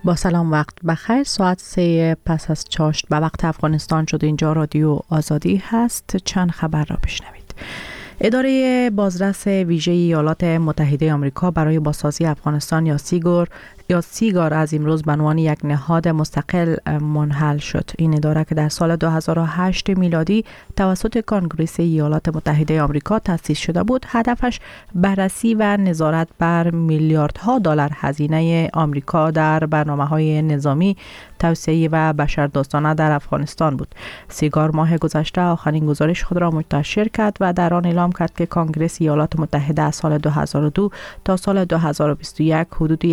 با سلام، وقت بخیر. ساعت 3 پس از چاشت به وقت افغانستان شد. اینجا رادیو آزادی هست. چند خبر را بشنوید. اداره بازرس ویژه ایالات متحده آمریکا برای بازسازی افغانستان یا سیگار از امروز به عنوان یک نهاد مستقل منحل شد. این اداره که در سال 2008 میلادی توسط کنگره ایالات متحده آمریکا تأسیس شده بود، هدفش بررسی و نظارت بر میلیاردها دلار هزینه آمریکا در برنامه‌های نظامی، توسعه و بشردوستانه در افغانستان بود. سیگار ماه گذشته آخرین گزارش خود را منتشر کرد و در آن اعلام کرد که کنگره ایالات متحده از سال 2002 تا سال 2021 حدود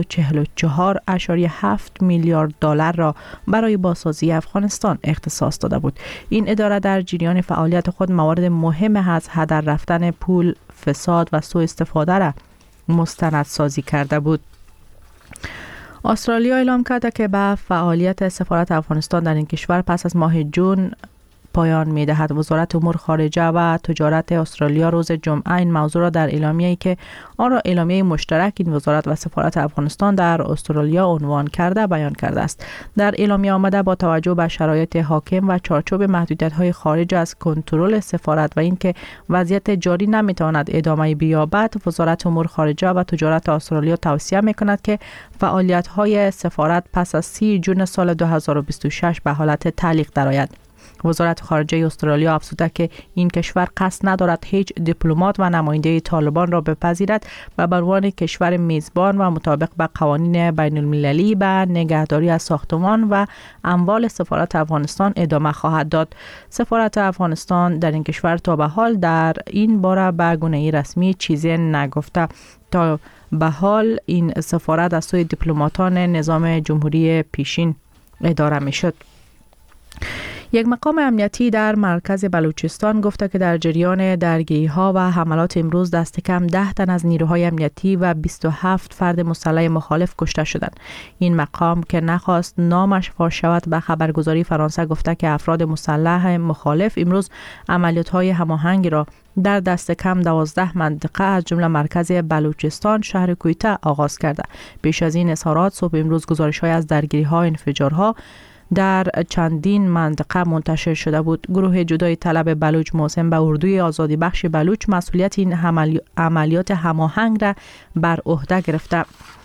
144.7 میلیارد دلار را برای بازسازی افغانستان اختصاص داده بود. این اداره در جریان فعالیت خود موارد مهم از هدر رفتن پول، فساد و سوء استفاده را مستندسازی کرده بود. استرالیا اعلام کرده که به فعالیت سفارت افغانستان در این کشور پس از ماه جون پایان می‌دهد. وزارت امور خارجه و تجارت استرالیا روز جمعه این موضوع را در اعلامیه‌ای که آن را اعلامیه مشترک این وزارت و سفارت افغانستان در استرالیا عنوان کرده بیان کرده است. در اعلامیه آمده با توجه به شرایط حاکم و چارچوب محدودیت‌های خارج از کنترل سفارت و اینکه وضعیت جاری نمی‌تواند ادامه بیابد، وزارت امور خارجه و تجارت استرالیا توصیه می‌کند که فعالیت‌های سفارت پس از 30 جون سال 2026 به حالت تعلیق درآید. وزارت خارجه استرالیا افزوده که این کشور قصد ندارد هیچ دیپلمات و نماینده طالبان را بپذیرد و به عنوان کشور میزبان و مطابق با قوانین بین المللی به نگهداری از ساختمان و اموال سفارت افغانستان ادامه خواهد داد. سفارت افغانستان در این کشور تا به حال در این باره به گونه‌ای رسمی چیزی نگفته. تا به حال این سفارت از سوی دیپلماتان نظام جمهوری پیشین اداره می‌شد. یک مقام امنیتی در مرکز بلوچستان گفته که در جریان درگیری‌ها و حملات امروز دست کم 10 تن از نیروهای امنیتی و 27 فرد مسلح مخالف کشته شدند. این مقام که نخواست نامش فاش شود به خبرگزاری فرانسه گفته که افراد مسلح مخالف امروز عملیات‌های هماهنگ را در دست کم 12 منطقه از جمله مرکز بلوچستان شهر کویته آغاز کرده. پیش از این اظهارات صبح امروز گزارش‌های از درگیری‌ها و انفجارها در چندین منطقه منتشر شده بود. گروه جدای طلب بلوچ محسن به اردوی آزادی بخش بلوچ مسئولیت این عملیات هماهنگ را بر عهده گرفته.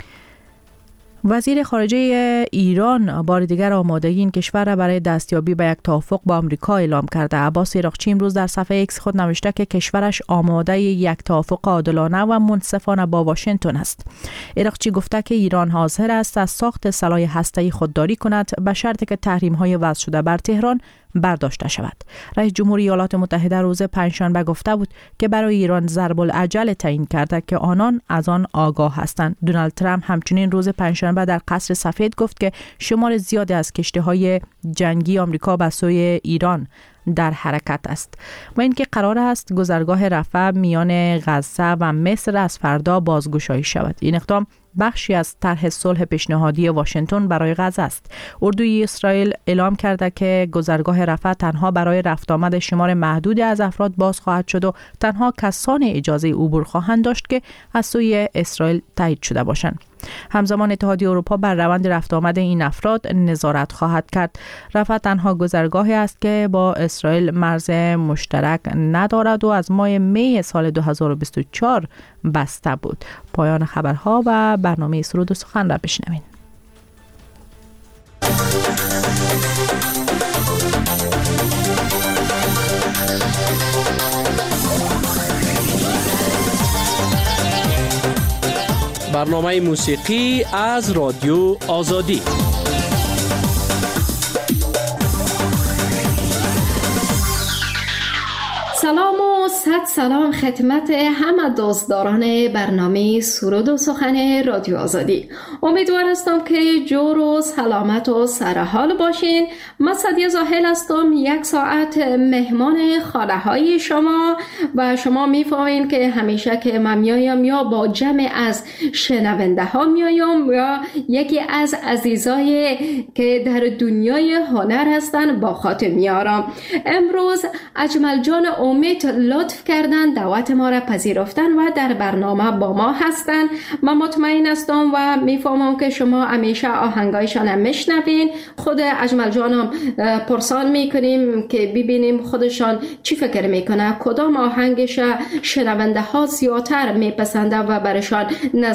وزیر خارجه ایران بار دیگر آمادگی این کشور را برای دستیابی به یک توافق با آمریکا اعلام کرده. عباس عراقچی امروز در صفحه ایکس خود نوشته که کشورش آماده یک توافق عادلانه و منصفانه با واشنگتن است. عراقچی گفته که ایران حاضر است از ساخت سلاح هسته‌ای خودداری کند به شرطی که تحریم‌های وضع شده بر تهران برداشته شود. رئیس جمهوری ایالات متحده روز پنجشنبه گفته بود که برای ایران ضرب العجل تعیین کرده که آنان از آن آگاه هستند. دونالد ترامپ همچنین روز پنجشنبه در قصر سفید گفت که شمار زیادی از کشتی‌های جنگی آمریکا به سوی ایران در حرکت است و اینکه قرار است گذرگاه رفح میان غزه و مصر از فردا بازگشایی شود. این اقدام بخشی از طرح صلح پیشنهادی واشنگتن برای غزه است. اردوی اسرائیل اعلام کرده که گذرگاه رفح تنها برای رفت آمد شمار محدودی از افراد باز خواهد شد و تنها کسان اجازه عبور خواهند داشت که از سوی اسرائیل تایید شده باشند. همزمان اتحادیه اروپا بر روند رفت آمد این افراد نظارت خواهد کرد. رفح تنها گذرگاهی است که با اسرائیل مرز مشترک ندارد و از ماه می سال 2024 بسته بود. پایان خبرها و برنامه سرود و سخن را بشنوین. برنامه موسیقی از رادیو آزادی. سلام و صد سلام خدمت همه دوستداران برنامه سرود و سخن رادیو آزادی. امیدوار هستم که جور و سلامت و سرحال باشین. من سعدیه زاهل هستم، 1 ساعت مهمان خانه های شما و شما میفهمین که همیشه که من میایم یا با جمع از شنونده ها میایم یا یکی از عزیزای که در دنیای هنر هستن با خاطر میارم. امروز اجمل جان امید لطف کردن دعوت ما را پذیرفتن و در برنامه با ما هستن. من مطمئن هستم و میفهمم که شما همیشه آهنگایشان هم میشنوین. خود اجمل جانم پرسان میکنیم که ببینیم خودشان چی فکر میکنه، کدام آهنگش شنونده ها زیادتر میپسنده و برشان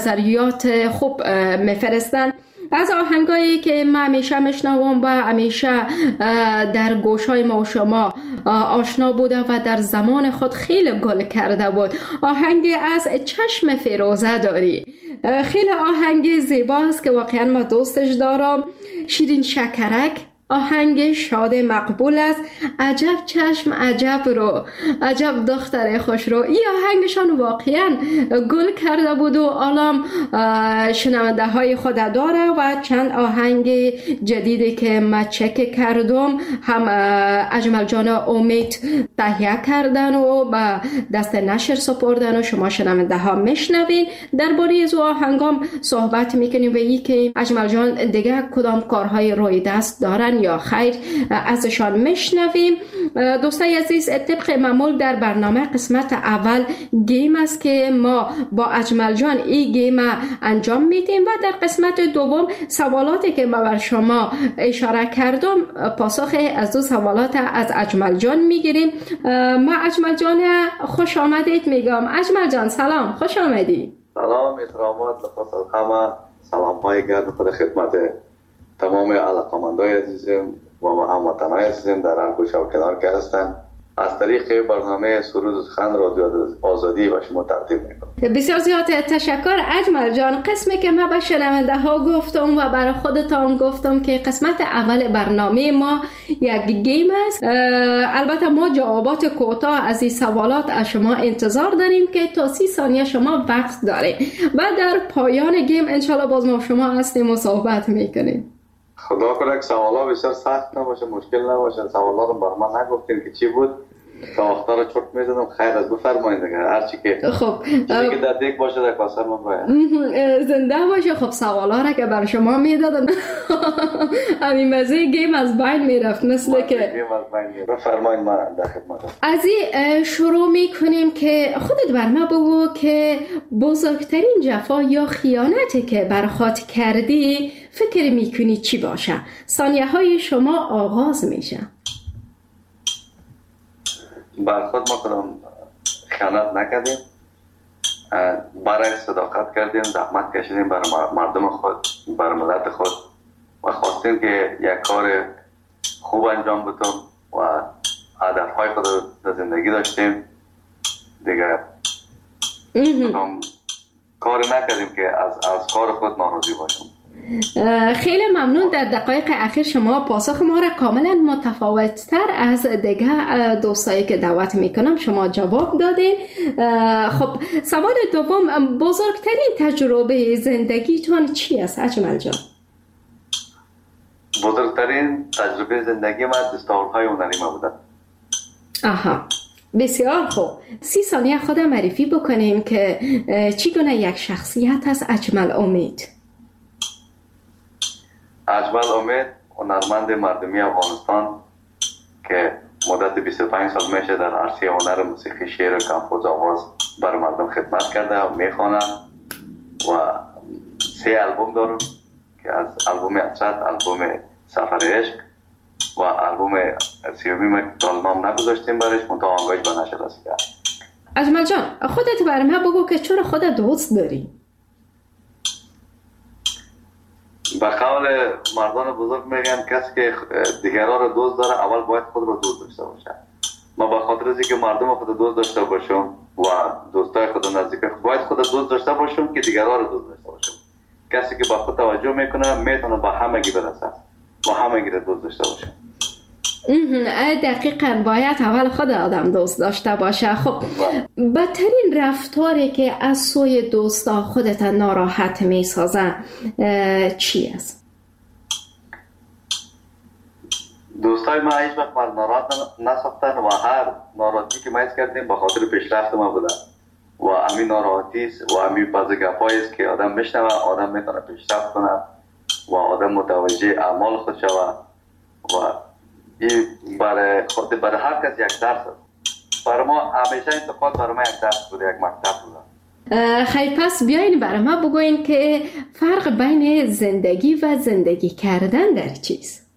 نظریات خوب میفرستن. از آهنگایی که من همیشه میشنوم و همیشه در گوشهای ما و شما آشنا بوده و در زمان خود خیلی گل کرده بود، آهنگی از چشم فیروزه داری. خیلی آهنگ زیباست که واقعا ما دوستش دارم. شیرین شکرک آهنگ شاد مقبول است. عجب چشم عجب رو، عجب دختر خوش رو. این آهنگشان واقعا گل کرده بود و الان شنونده های خود داره و چند آهنگ جدیدی که ما چک کردم هم اجمل جان امید تهیه کردن و به دست نشر سپردن و شما شنونده ها میشنوین. درباره از آهنگام صحبت میکنیم و این که اجمل جان دیگه کدام کارهای روی دست دارن یا خیر ازشان میشنویم. دوستای عزیز، طبق معمول در برنامه قسمت اول گیم است که ما با اجمل جان این گیم انجام میدیم و در قسمت دوم سوالاتی که ما بر شما اشاره کردم پاسخ از دو سوالات از اجمل جان میگیریم. ما اجمل جان خوش آمدید میگم. اجمل جان سلام، خوش آمدی. سلام، احترامات لخص الخامه، سلام های گرم خود خدمت تمام علاقمندای عزیزم و هموطنای عزیزم در هر گوشه و کنار که هستند. از طریق برنامه سرود و سخن رادیو آزادی و شما تقدیم میکنم. بسیار زیاد تشکر اجمل جان. قسمی که من به شنونده ها گفتم و برای خودتان گفتم که قسمت اول برنامه ما یک گیم است. البته ما جوابات کوتاه از این سوالات از شما انتظار داریم که تا 30 ثانیه شما وقت دارید و در پایان گیم انشالله باز ما شما هستیم و صحبت میکنیم. خدا کنه که سوالا بسیار سخت نباشه، مشکل نباشه. سوالا رو بر من نگفتین که چی بود تا وقتا رو چرت میزدم. خیر از بفرمایید دیگه، هرچی که خب چیزی که در دیگ باشه در کاسر من باید زنده باشه. خب سوالا را که بر شما میدادم همین مزه گیم از بین میرفت مثل که بفرمایید من در خدمتم. از این شروع میکنیم که خودت بر ما بگو که بزرگترین جفا یا خیانتی که بر خود کردی فکر میکنی چی باشه؟ ثانیه های شما آغاز میشه. بر خود ما کدام خیانت نکردیم، برای صداقت کردیم، زحمت کشیدیم برای مردم خود، برای ملت خود و خواستیم که یک کار خوب انجام بدیم و هدفهای خود در زندگی داشتیم دیگه. کار نکردیم که از کار خود ناراضی باشیم. خیلی ممنون. در دقایق اخیر شما پاسخ ما را کاملا متفاوت‌تر از دیگه دوستایی که دعوت میکنم شما جواب دادین. خب سوال دوم، بزرگترین تجربه زندگیتون چی است اجمل جان؟ بزرگترین تجربه زندگی من دستاوردهای هنری ما بوده. آها، بسیار خوب. 30 ثانیه خود معرفی بکنین که چگونه یک شخصیت است اجمل امید؟ اجمل امید هنرمند مردمی افغانستان که مدت 25 سال میشه در عرصه هنر موسیقی، شعر و کمپوز آواز برای مردم خدمت کرده و میخوانم و 3 آلبوم دارم که از آلبوم اطرت، آلبوم سفر عشق و آلبوم 30 که نام نگذاشتیم برش منتها آنگاهش به نشر رسیده. اجمل جان خودت برای من بگو که چرا خودت دوست داری؟ به قول مردان بزرگ میگن کسی که دیگران رو دوست داره اول باید خود رو دوست داشته باشه. ما به خاطر اینکه مردم خود دوست داشته باشم و دوستای خود نزدیک باید خود دوست داشته باشم که دیگران رو دوست داشته باشم. کسی که به خود توجه میکنه میتونه به همگی برسه و همگی رو دوست داشته باشه. دقیقاً باید اول خود آدم دوست داشته باشه. خب بدترین رفتاری که از سوی دوستا خودت ناراحت میسازه چی است؟ دوستای ما هیچ وقت من ناراحت نساختن و هر ناراحتی که ما حس کردیم به خاطر پیشرفت ما بوده و همین ناراحتی و همین بعضی گپایی است که آدم میشنوه آدم میتونه پیشرفت کنه و آدم متوجه اعمال خود شوه و این برای هر کس یک درس است. برای ما همیشه انتقاد برای ما یک درس بود، یک مکتب بود. خیلی پس بیاین برای ما بگوین که فرق بین زندگی و زندگی کردن در چیست؟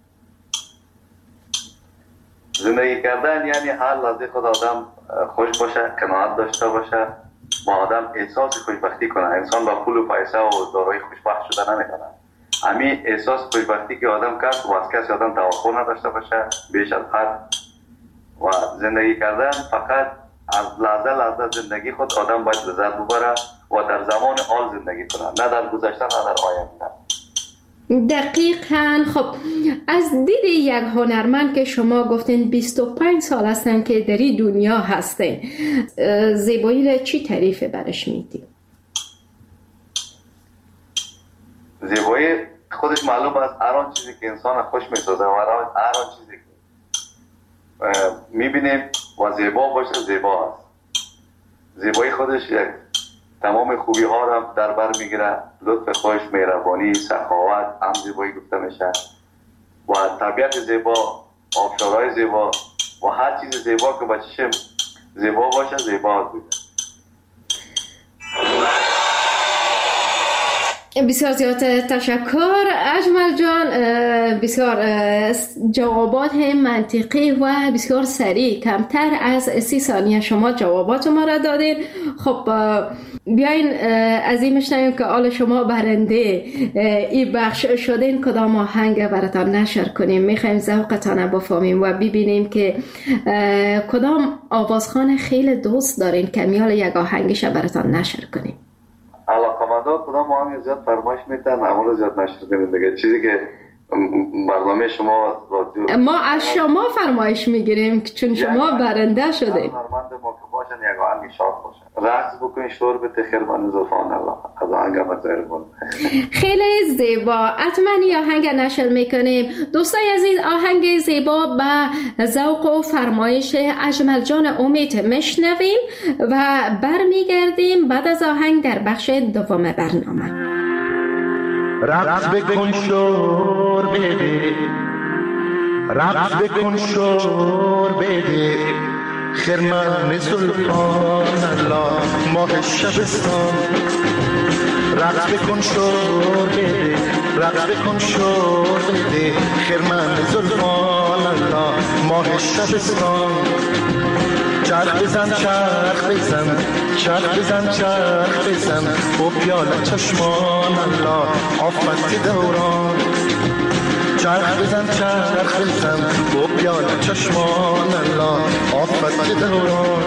زندگی کردن یعنی هر لحظه خود آدم خوش باشه، قناعت داشته باشه، با آدم احساس خوشبختی کنه. انسان با پول و پیسه و دارایی خوشبخت شده نمیکنه. همین احساس خوشبختی که آدم کرد و از کسی آدم توقع نداشته باشه بیش از حد. و زندگی کردن فقط از لحظه زندگی خود آدم باید لذت ببره و در زمان حال زندگی کنه، نه در گذشته نه در آینده. دقیقاً. خب از دید یک هنرمند که شما گفتین 25 سال هستن که در این دنیا هستین، زیبایی را چی تعریف برش میدین؟ زیبایی خودش معلوم است هر آن چیزی که انسان خوش میسازه و هر آن چیزی که میبینیم و زیبا باشه زیبا است. زیبایی خودش یک تمام خوبی ها را در بر میگیره. لطف خوش، مهربانی، سخاوت هم زیبایی گفته میشه و طبیعت زیبا، آبشارهای زیبا و هر چیز زیبا که با چشم زیبا باشه زیبا بوده. بسیار زیاد تشکر اجمل جان، بسیار جوابات منطقی و بسیار سریع، کمتر از 30 ثانیه شما جوابات ما را دادین. خب بیاین از این میشنویم که آل شما برنده این بخش شدین، کدام آهنگ براتان نشر کنیم. میخوایم ذوقتان بفهمیم و ببینیم که کدام آوازخوان خیلی دوست دارین که میال یک آهنگش براتان نشر کنیم. علاقمندان کدام آهنگ زیاد فرمایش میتن معمولا زیاد نشر کنیم دیگه. چیزی که برنامه شما رادیو ما از شما فرمایش میگیریم چون شما برنده شدید. هنرمند ما که باشن یک آهنگ شاد باشه، رقص بکنین، شور بده خیرمن زلفان الله از آهنگ مزایر بود. خیلی زیبا. حتما این آهنگ نشر میکنیم. دوستای عزیز، آهنگ زیبا به ذوق و فرمایش اجمل جان امید میشنویم و برمیگردیم بعد از آهنگ در بخش دوم برنامه. رقص بکن شور بده، رقص بکن شور بده، خرمن زلفان الله ماه شبستان. رقص بکن شور بده، رقص بکن شور بده، خرمن زلفان الله ماه شبستان. چرخ بزن چرخ بزن، چرخ بزن چرخ بزن، و پیاله چشمان الله آفت دوران. چرخ بزن چرخ بزن، و پیاله چشمان الله آفت دوران.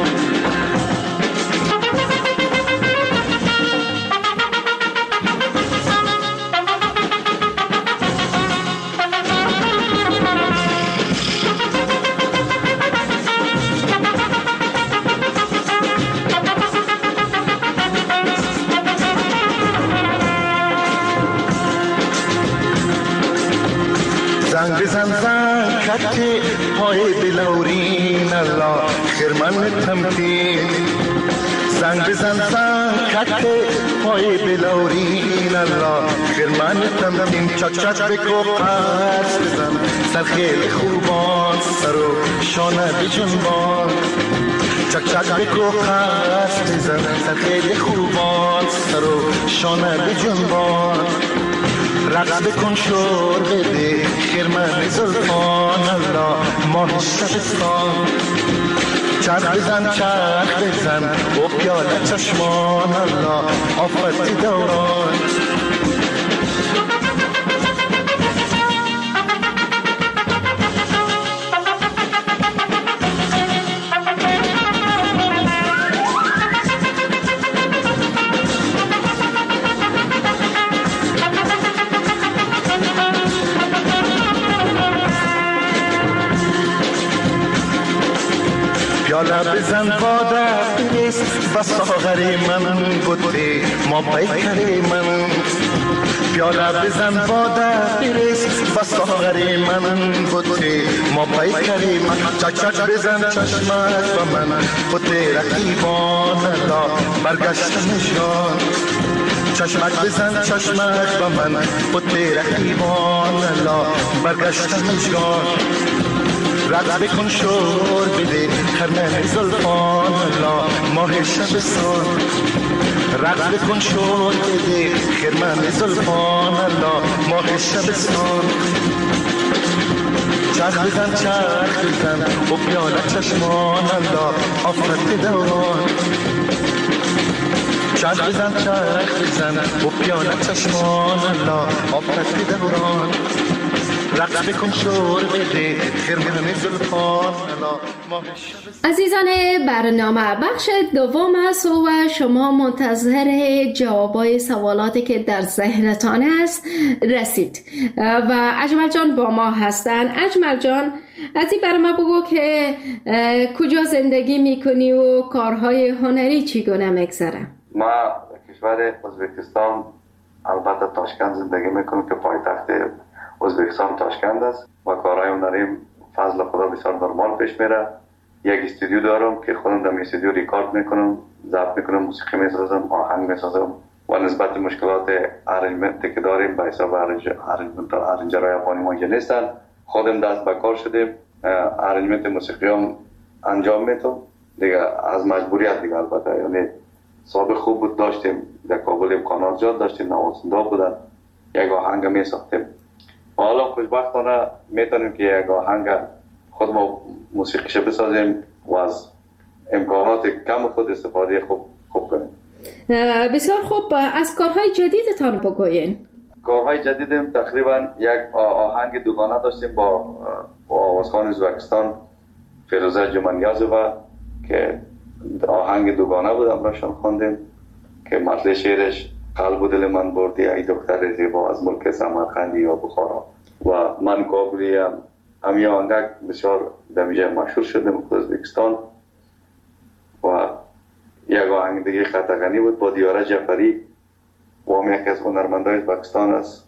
زنگ بزن زنگ کتی پای بلورین الله خرمن تمکین. زنگ بزن زنگ کتی پای بلورین الله خرمن تمکین. چک چک بکو قرص بزن سر خیلی خوبان، سر و شانه بجنبان. چک چک بکو قرص بزن سر خیلی خوبان، سر و شانه بجنبان. رقص بکن شور بده، خرمن زلفان الله ماه شبستان. چرخ بزن چرخ بزن، و پیاله چشمان الله آفت دوران. پیاله بزن باده بریست و ساغر من بوده ما پیکر من. پیاله بزن باده بریست و ساغر من بوده ما پیکر من. چک چک بزن چشمت و من بوده رقیبان الله برگشتم جان. چشمک بزن چشمک و من بوده رقیبان الله برگشتم جان. رد بکن شور بده خرمن زلفان الله ماه شبستان رد بکن شور بده خرمن زلفان الله ماه شبستان چرخ بزن و پیاله چشمان الله آفت دوران چرخ بزن و پیاله چشمان الله آفت دوران رقص بکن شور بده خرمن زلفان الله. عزیزان برنامه بخش دوم است و شما منتظر جوابای سوالاتی که در ذهنتان است رسید و اجمل جان با ما هستن. اجمل جان از این برنامه بگو که کجا زندگی میکنی و کارهای هنری چگونه میگذره؟ ما کشور ازبکستان البته تاشکند زندگی میکنم که پایتخت ازبکستان تاشکند است و کارهای هنریم فضل خدا بسیار نرمال پیش میره. یک استودیو دارم که خودم در استودیو ریکارد میکنم، ضبط میکنم، موسیقی میسازم، آهنگ میسازم و نسبت مشکلات ارنجمنت که داریم به حساب ارنجرهای افغانی ما اینجا نیستن. خودم دست به کار شدیم، ارنجمنت موسیقی هم انجام میتونم دیگه از مجبوریت دیگه. البته یعنی سابق خوب بود، داشتیم در کابل امکانات زیاد داشتیم، نوازنده بودن، یک آهنگ میساختیم. حالا خوشبختانه میتونیم که یک آهنگ خود ما موسیقیش بسازیم و از امکانات کم خود استفاده خوب کنیم. بسیار خوب. از کارهای جدیدتان بگوین. کارهای جدیدم تقریبا یک آهنگ دوگانه داشتیم با آوازخوان ازبکستان فیروزه جمانیازووا که آهنگ دوگانه بود، امراشان خواندیم که متن شعرش قلب و دل من بردی ای دختر زیبا از ملک سمرقندی یا بخارا و من کابلی هم همین آهنگ بسیار دمیجه مشهور شدیم که ازبکستان. و یک آهنگ دیگه خطغنی بود با دیاره جعفری و هم یکی از هنرمندای ازبکستان است.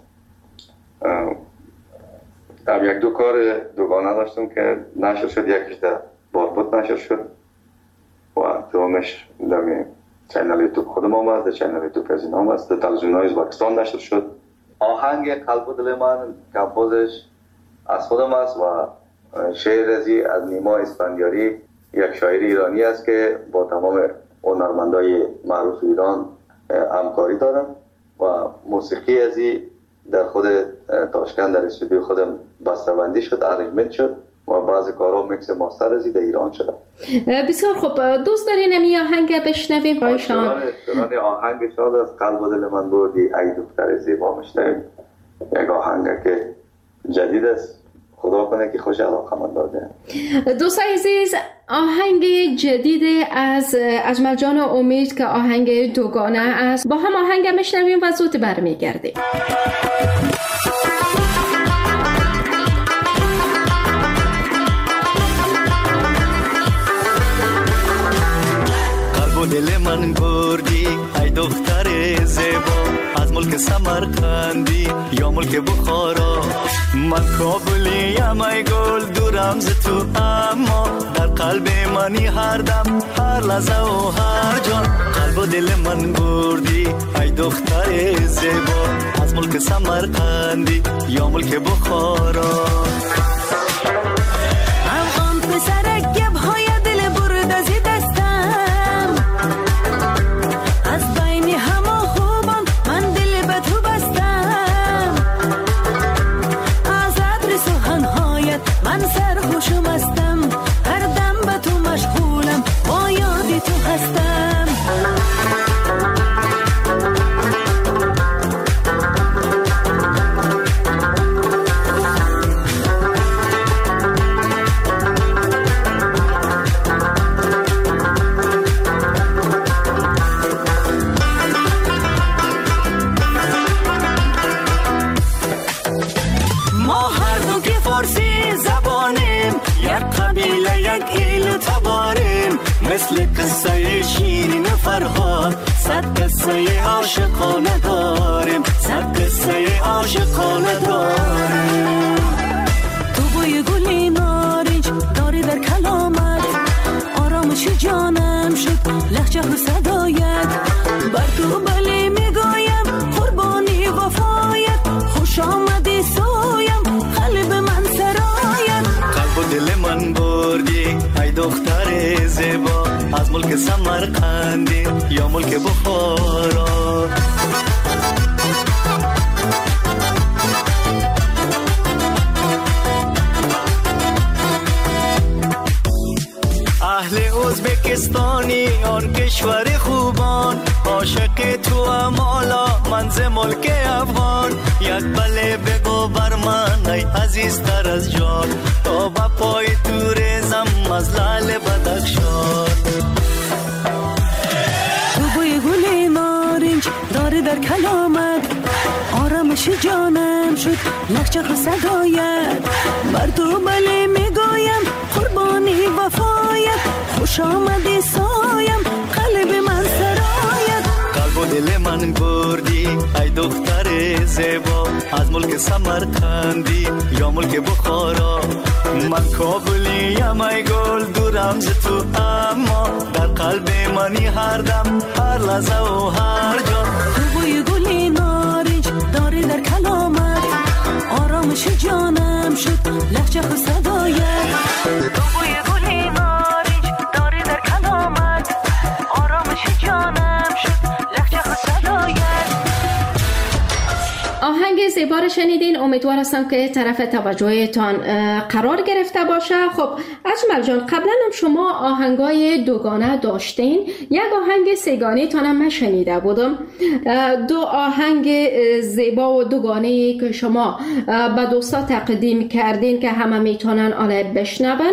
هم یک دو کار دوگانه داشتم که نشر شد، یکیش در باربوت نشر شد و دومش در چینل یوتیوب خودم هم است، در چینل یوتیوب از این هم است، در تلویزیون‌های ازبکستان نشر شد. آهنگ قلب و دل من کمپوزش از خودم است و شعر از نیما اسفندیاری، یک شاعر ایرانی است که با تمام هنرمندای معروف ایران همکاری دارم و موسیقی ازی در خود تاشکند در استودیو خودم بسته‌بندی شد، ارنجمنت شد و بعضی کارها میکس ماستر ازی در ایران شد. بسیار خوب. دوست دارین این آهنگ بشنویم با شما؟ آهنگ شاد از قلب و دل من بردی ای دختر زیبا میشنویم. یک آهنگ که جدید است، خدا کنه که خوش علاقه من داده. دوستان عزیز، آهنگ جدید از اجمل جان امید که آهنگ دوگانه است، با هم آهنگ میشنویم و زود برمیگردیم. دل من بردی ای دختر زیبا از ملک سمرقندی یا ملک بخارا. من کابلیم ای گل دورم ز تو، اما در قلب منی هر دم هر لحظه و هر جان. قلب و دل من بردی ای دختر زیبا از ملک سمرقندی یا ملک بخارا. افغان پسرک گب های دل برد از دستم، از بین همه خوبان من دل به تو بستم. از عطر سخنهایت من سرخوشم هستم، هر دم به تو مشغولم با یاد تو هستم. مثل قصه شیرین فرهاد صد قصه عاشقانه داریم، صد قصه عاشقانه داریم. تو بوی گلی نارنج داری در کلامت، آرامش جانم شد لهجه و صدایت. بر تو بله میگویم قربانی وفایت، خوش آمدی سویم قلب من سرایت. قلب و دل من ملک سمرقندی یا ملک بخارا. اهل ازبکستانی آن کشور خوبان، عاشق تو امالا منز ملک افغان. یک بله بگو بر من ای عزیزتر از جان، تا با پای تو ریزم از لعل بدخشان. تو بوی گل نارنج داره در کلامت، آرامش جانم شد لخچه صدایت. بر تو بله میگویم قربانی وفایت، خوش آمدی سایم قلب من سرایت. قلب و دل من بردی ای دختر زیبا، از ملک سمرقندی یا ملک بخارا. من کابلیم ای گل دورم ز تو، اما در قلب منی هر دم هر لحظه و هر جا. تو بوی گل نارنج داری در کلامت، آرامش جانم شد لخچه صدایت. تو بوی گل نارنج داری در کلامت، آرامش جانم شد لخچه صدایت. آهنگ زیبا رو شنیدین، امیدوار هستم که طرف توجهتان قرار گرفته باشه. خب اجمل جان، قبلا هم شما آهنگای دوگانه داشتین، یک آهنگ سگانه تانم من شنیده بودم. دو آهنگ زیبا و دوگانه که شما به دوستا تقدیم کردین که همه میتونن آنه بشنون،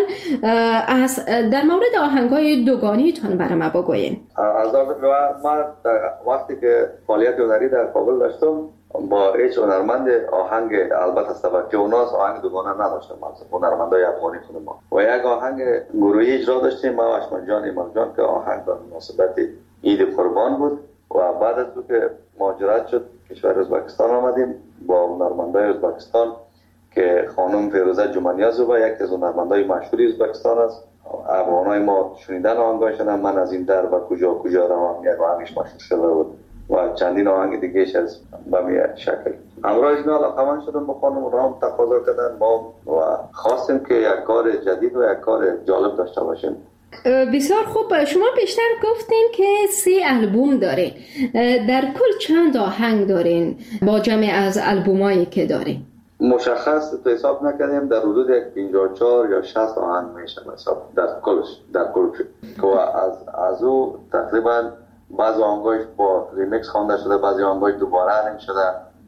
در مورد آهنگای دوگانه تان برای ما بگوین. از من وقتی که فعالیت هنری در کابل داشتم با هیچ هنرمند آهنگ، البته سبک اوناس آهنگ دوگانه نداشتم، هنرمندای افغانی خود ما، و یک آهنگ گروهی اجرا داشتیم ما و اشمن جان ایمان جان که آهنگ به مناسبت عید قربان بود. و بعد از که مهاجرت شد کشور ازبکستان آمدیم با هنرمندای ازبکستان که خانم فیروزه جمانیازووا یکی از هنرمندای مشهور ازبکستان است. افغانای ما شنیدن آهنگاشون، من از این در و کجا کجا روم یک آهنگش مشهور شده بود و چندین آهنگ دیگهش از بمی شکل. امروز اینا علاقمند شدم با خانم، رام تقاضا کردن ما و خواستیم که یک کار جدید و یک کار جالب داشته باشیم. بسیار خوب. شما بیشتر گفتین که 3 البوم دارین، در کل چند آهنگ دارین با جمع از البومایی که دارین؟ مشخص تو حساب نکردیم، در حدود 54 یا 60 آهنگ میشه حساب در کلش و از او تقریبا بعضی آهنگاش با ریمیکس خوانده شده، بعضی آهنگاش دوباره ارنج شده.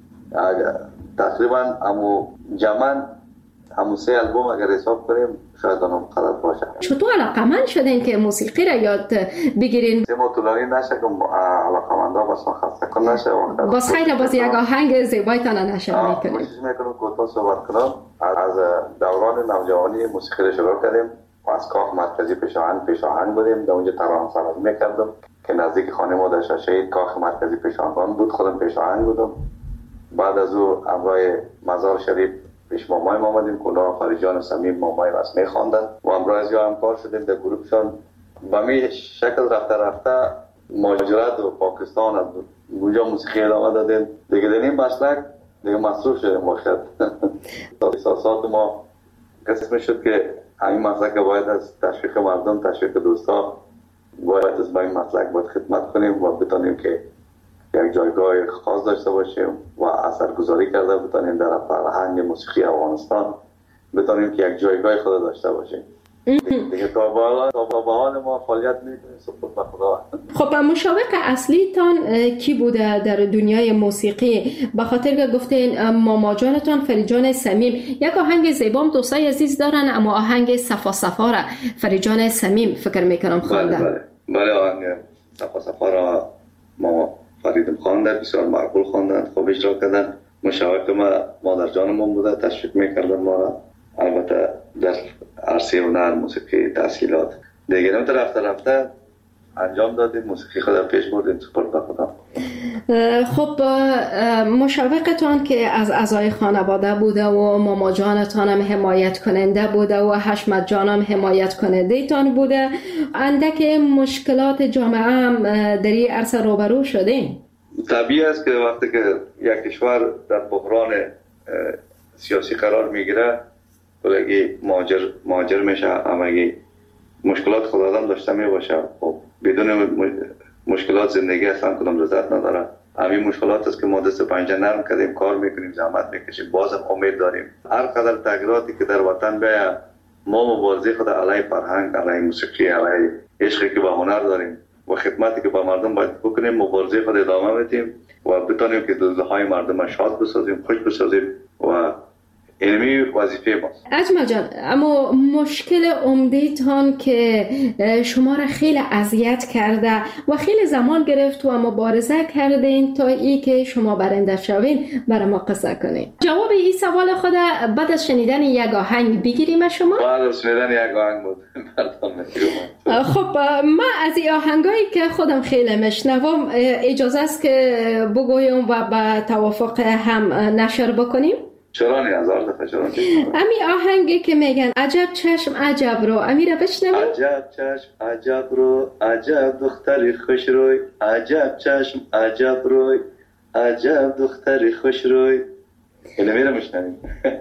تقریبا جمعاً 3 البوم اگر حساب کنیم شاید اونم غلط باشه. چطور علاقمند شدین که موسیقی را یاد بگیرین؟ ما طولانی نشه که علاقمندا بس خسته کن نشه. باز خیلی باز یک آهنگ زیبایتان نشه میکنیم. کوشش میکنم کوتاه صحبت کنم. از دوران نوجوانی موسیقی را شروع کردیم و از کاخ مرکزی پیش آهنگ بودیم، در اونجا ترانه سراز میکردم که نزدیک خانه ما در شهید کاخ مرکزی پیش آهنگ بود، خودم پیش آهنگ بودم. بعد از او همراه مزار شریف پیش مامای ما آمدیم که اونا فریجان صمیم مامای واسه میخواندن و همراه از یا همکار شدیم در گروهشان. به می شکل رفته مهاجرت و پاکستان از اونجا موسیقی ادامه دادیم دیگه. در این مسلک دیگه مصروف شدیم باشد. احساسات ما قسم شد که همین مسلک باید از تشویق مردم، تشویق دوستا باید از به این مسلک باید خدمت کنیم و بتانیم که یک جایگاه خاص داشته باشیم و اثرگذاری کرده بتانیم در فرهنگ موسیقی افغانستان، بتانیم که یک جایگاه خود داشته باشیم. دیگه تا به حال ما فعالیت میکنیم سپرد به خدا. خب مشوق اصلی تان کی بوده در دنیای موسیقی؟ به خاطر که گفتین ماما جانتان فریجان صمیم، یک آهنگ زیبام دوستای عزیز دارن، اما آهنگ صفا صفا را فریجان صمیم فکر میکنم خواندن. بله آهنگ صفا صفا را ما فریدم خواندن، بسیار معقول خواندن، خوب اجرا کردن. مشوق ما مادر جانمون بوده، تشویق میکردن ما را. البته در عرصه هنر موسیقی تحصیلات دیگه رفته انجام دادیم، موسیقی خود پیش بردیم سپرد به خدا. خب مشوقتان که از اعضای خانواده بوده و ماما جانتان هم حمایت کننده بوده و حشمت جان هم حمایت کننده تان بوده، اندک مشکلات جامعه هم در این عرصه روبرو شدین؟ طبیعی است که وقتی که یک کشور در بحران سیاسی قرار میگیره بلگی مهاجر میشه، همگی مشکلات خود آدم داشته میباشه. خب بدون مشکلات زندگی اصلا کدام لذت نداره. همین مشکلات است که ما دست پنجه نرم کردیم، کار میکنیم، زحمت میکشیم، بازم امید داریم هر قدر تغییراتی که در وطن بیاید ما مبارزه خود علیه فرهنگ، علیه موسیقی، علیه عشقی که به هنر داریم و خدمتی که به مردم باید بکنیم مبارزه خود ادامه بدیم و بتونیم که دلهای مردم شاد بسازیم، خوش بسازیم و اینمی وظیفه ماست. اجمل جان، اما مشکل عمده‌تان که شما را خیلی اذیت کرده و خیلی زمان گرفت و مبارزه کردین تا ای که شما برنده شوین برای ما قصه کنین. جواب این سوال خود بعد از شنیدن یک آهنگ بگیریم شما؟ بعد از شنیدن یک آهنگ بود. خب ما از این آهنگایی که خودم خیلی میشنوم اجازه است که بگویم و به توافق هم نشر بکنیم؟ چرا نه؟ هزار دفعه چرا نه؟ امی آهنگی که میگن عجب چشم عجب رو، امی را بشنویم؟ عجب چشم عجب رو، عجب دختری خوش روی، عجب چشم عجب روی، عجب دختری خوش روی. اینو میره میشنویم.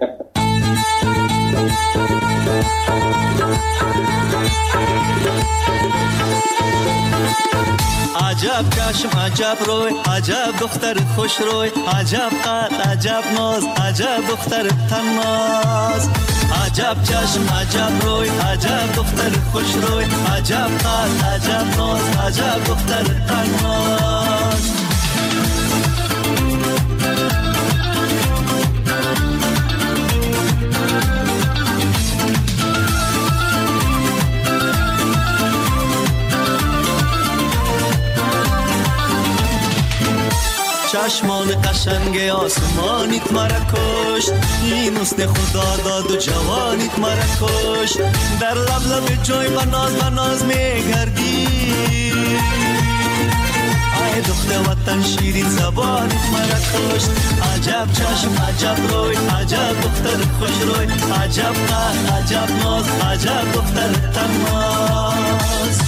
عجب چشم عجب روی، عجب دختر خوش روی، عجب قد عجب ناز، عجب دختر تناز. عجب چشم عجب روی، عجب دختر خوش روی، عجب قد عجب ناز، عجب دختر تناز. چشمان قشنگ آسمانیت مرا کشت، این حسن خدا داد و جوانیت مرا کشت. در لب لب جوی بناز میگردی، ای دختر وطن شیرین زبانیت مرا کشت. عجب چشم عجب روی، عجب دختر خوش روی، عجب قد عجب ناز، عجب دختر تناز.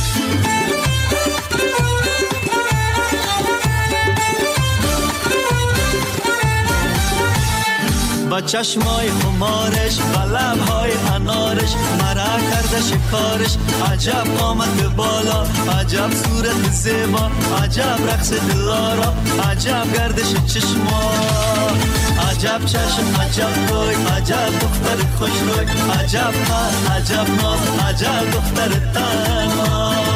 با چشمای خمارش، با لبهای انارش مرا کرده شکارش. عجب آمد بالا، عجب صورت زیبا، عجب رقص دلارا، عجب گردش چشما. عجب چشم عجب روی، عجب دختر خوش روی، عجب قد عجب ناز، عجب دختر تناز.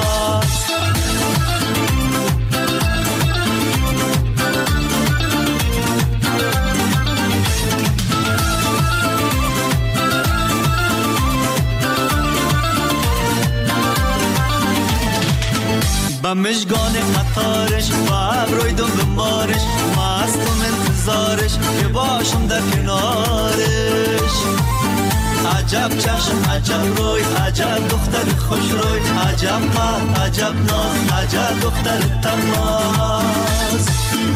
با مشگان قطارش، با ابروی دنبالش، مستم انتظارش که باشم در کنارش. عجب چشم عجب روی، عجب دختر خوش روی، عجب قد عجب ناز، عجب دختر تناز.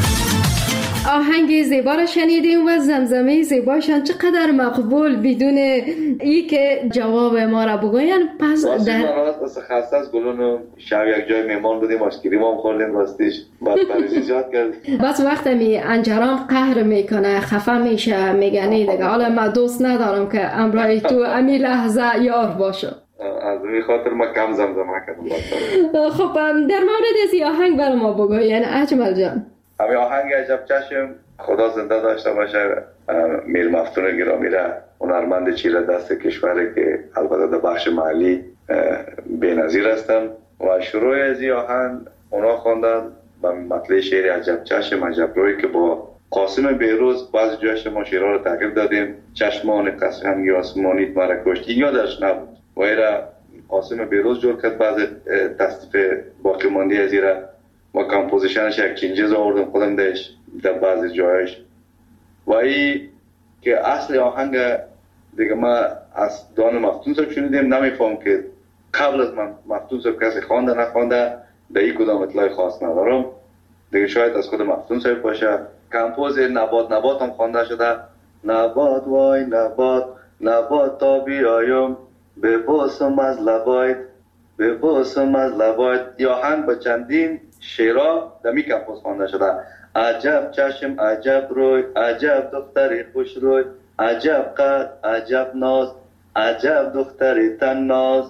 آهنگ زیبا را شنیدیم و زمزمه زیباشان چقدر مقبول بدون ای که جواب ما را بگوین. پس در راست خسته از گلون شب یک جای مهمان بودیم، آشکریم هم خوردیم، راستیش بعد پریزی زیاد کردیم. بس وقت می انجرام قهر میکنه، خفه میشه، میگنی دیگه حالا من دوست ندارم که امرای تو امی لحظه یار باشه. از این خاطر ما کم زمزمه کردم. خب در مورد از آهنگ برای ما بگوین اجمل جان. همین آهنگ عجب چشم خدا زنده داشته باشه میر مفتون گرامی را، هنرمند چیره دست کشوری که البته در بخش محلی بی‌نظیر هستن و شروع از این آهنگ اونا خواندن به مطلع شعر عجب چشم عجب روی که با قاسم بیروز بعضی جایش ما شعرها رو تغییر دادیم. چشمان قشنگ آسمانیت مرا کشت، این یادش نبود و ایرا قاسم بیروز جور کرد، بعض تصنیف باقی مانده از ایرا و کمپوزیشنش یک چینجز آوردم خودم دهش در بعضی جایش و این که اصل آهنگ دیگه ما از دان مفتون صاحب شنیدیم. نمیفهم که قبل از من مفتون صاحب کسی خوانده نخوانده، در این کدام اطلاع خاص ندارم دیگه، شاید از خود مفتون صاحب باشه. کمپوز نبات هم خوانده شده، نبات وای نبات نبات تا بیایم ببوسم از لبایت ببوسم از لبایت. یا آهنگ با چندین شعرها دمی کمپوز خوانده شده. عجب چشم عجب روی، عجب دختری خوش روی، عجب قد عجب ناز، عجب دختری تناز.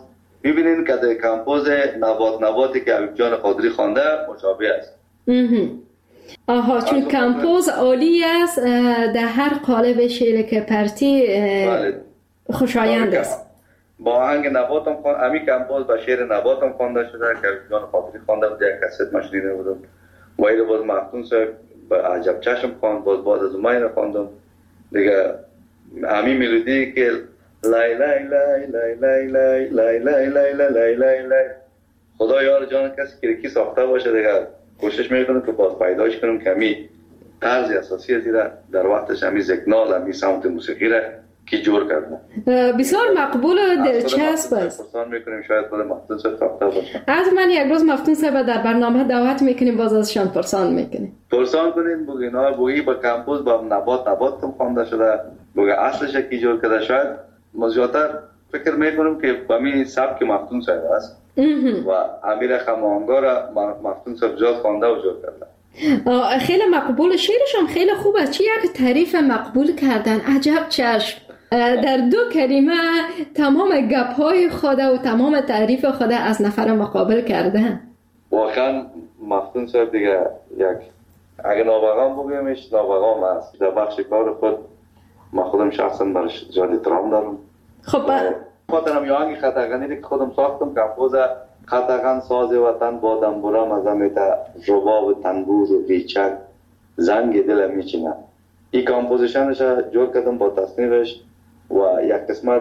ببینید که کمپوز نباتی که حبیب جان قادری خوانده مشابه است. آها، چون کمپوز عالی است، در هر قالب شعر که پرتی خوشایند است. با آهنگ نبات هم خوانده، امی کمپوز با شعر نبات هم خوانده شده که حبیب جان قادری خوانده بود، یک کست مشنیده بودم. و ایره باز مفتون صاحب با عجب چشم خواند، باز از اون خواندم دیگه. امی ملودی که لای لای لای لای لای لای لای لای لای لای لای لای، خدا یار جان کسی که کی ساخته باشه دیگه کوشش میکنم که باز پیداش کنم که امی طرز اساسی از ایره در وقتش امی زکنال امی سمت موسیقی را کی جور کردم. بسیار مقبول و دلچسب است. پرسان میکنیم شاید خود مفتون صاحب ساخته باشه. از من یک روز مفتون صاحب در برنامه دعوت میکنیم، باز ازشان پرسان میکنیم. پرسان کنین بگینا بویی با کمپوز با نبات کم خوانده شده، بگه اصلش کی جور کرده. شاید مزیاتر فکر میکنم که با می سبک مفتون صاحب است و امیر خمانگا را مفتون صاحب جاز خوانده و جور کرده. خیلی مقبول، شعرش هم خیلی خوب است. چی یک تعریف مقبول کردن، عجب چشم. در 2 کلمه تمام گپ‌های خود و تمام تعریف خود از نفر مقابل کردن. واقعا مفتون صاحب دیگه یک اگه نابغام بگیمش نابغام است. در بخش کار خود ما خودم شخصا برش زیاد احترام دارم. خب خاطرم یا آهنگ خطاغنی که خودم ساختم، کمپوز خطاغن ساز وطن با دنبورم از امیتا رباب تنبور و بیچک زنگ دل میچینه. این کمپوزیشنش جور کردم با تصنیفش و یک قسمت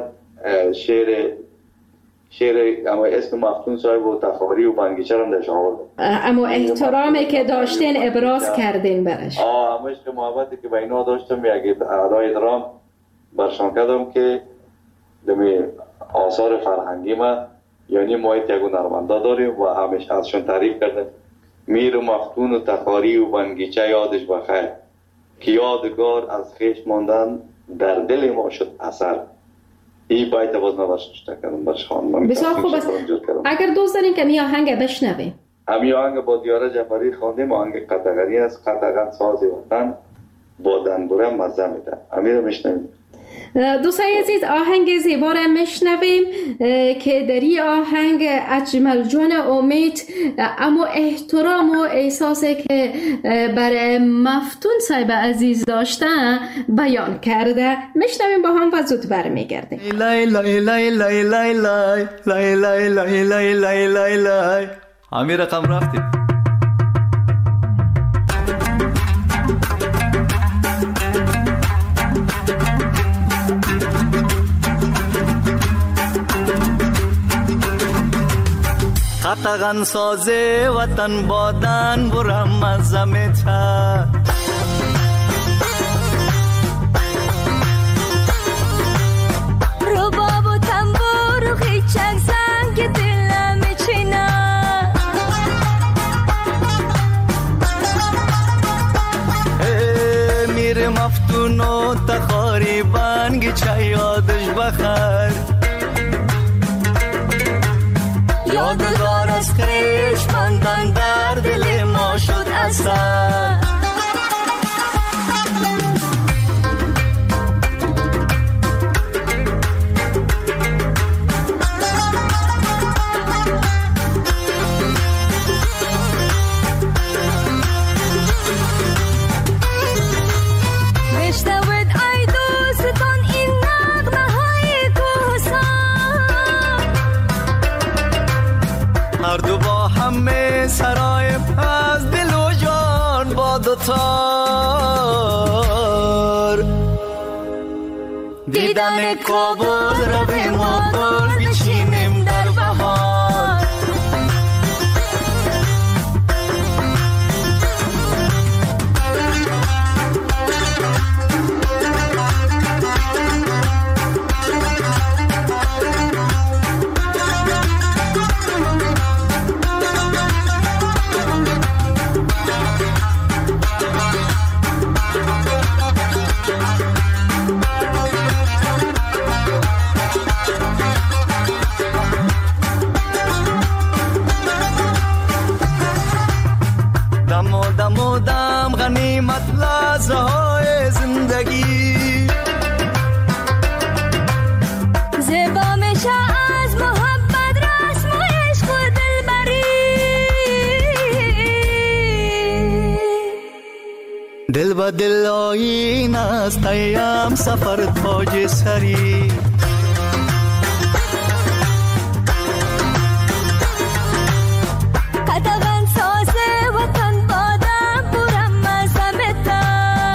شعر اما اسم مفتون صاحب و تخاری و بنگیچه هم درش آورد. اما احترامی که داشتین ابراز کردین برش. اما عشق محبتی که بینا داشتم یک ادای درام برشان کردم که دمی آثار فرهنگی ما، یعنی ما یک هنرمندا داریم و همیشه ازشون تعریف کردم. میر و مفتون و تخاری و بنگیچه یادش بخیر که یادگار از خیش ماندن در دل ما شد اثر. این باید باز نباشت کردم برش خواندم. بسیار خوب است. اگر دوست دارین که می آهنگ بشنویم. امی آهنگ با دیاره جعفری خواندیم، آهنگ قطغنی است. قطغن ساز وطن با دنبوره مزه میده. امی رو میشنویم. دوستای عزیز، آهنگ زیبا را میشنویم که در این آهنگ اجمل جان امید اما احترام و احساسی که برای مفتون صاحب عزیز داشتن بیان کرده. میشنویم با هم و زود برمیگردیم. لای لای لای لای لای لای لای لای لای لای لای لای لای همین رقم رفتیم. قطغن سازه وطن بادن برم از زمتا رباب و تنبور و خیچک زنگ دلم میچینه میر مفتون و تخاری بنگ چه یادش بخیر یادگار از خیش ماندن در دل ما شد اثر سرای از دل و جان با دوتار دیدن کابل رو به ما گل بشینیم در بهار دم غنیمت لحظه های زندگی زیبا میشه از محبت را دل به دل آیین است ایم سفر تاج سری قدغن ساز وطن بادم پورم مزمتا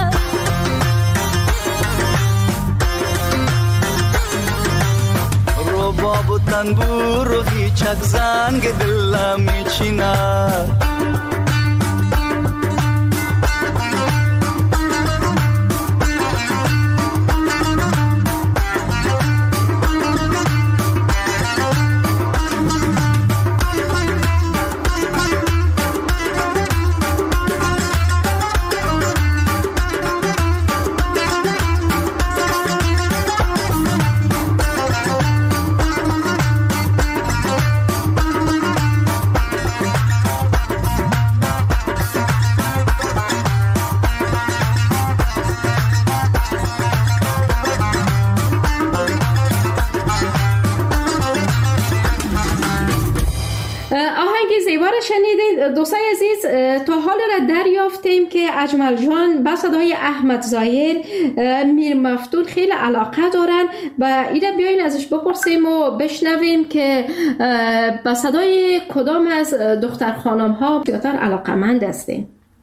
رباب و تنبور و هیچک زنگ دلم میچیند شنیدید دوستای عزیز، تا حال را دریافتیم که اجمل جان به صدای احمد ظاهر میر مفتون خیلی علاقه دارن و اینا بیاین ازش بپرسیم و بشنویم که به صدای کدام از دختر خانم ها زیادتر علاقه‌مند هستین.